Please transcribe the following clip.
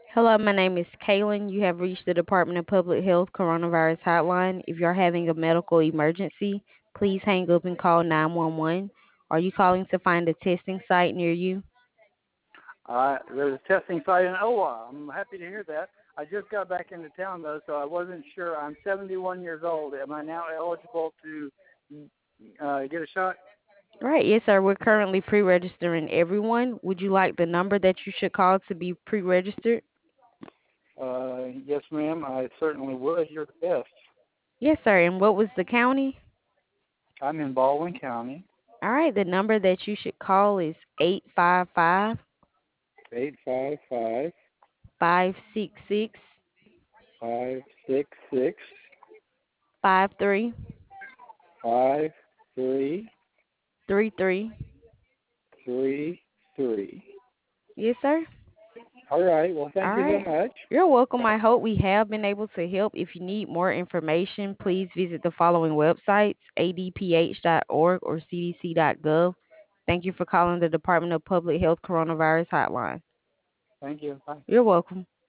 Hello, my name is Kaylin. You have reached the Department of Public Health Coronavirus Hotline. If you're having a medical emergency, please hang up and call 911. Are you calling to find a testing site near you? There's a testing site in Owa. I'm happy to hear that. I just got back into town though, so I wasn't sure. I'm 71 years old. Am I now eligible to get a shot? Right, yes, sir. We're currently pre registering everyone. Would you like the number that you should call to be pre registered? Yes, ma'am. I certainly would. You're the best. Yes, sir. And what was the county? I'm in Baldwin County. All right, the number that you should call is 855 855 566 566 5333. 5333. Yes, sir. All right. Well, All thank you right. so much. You're welcome. I hope we have been able to help. If you need more information, please visit the following websites: adph.org or cdc.gov. Thank you for calling the Department of Public Health Coronavirus Hotline. Thank you. Bye. You're welcome.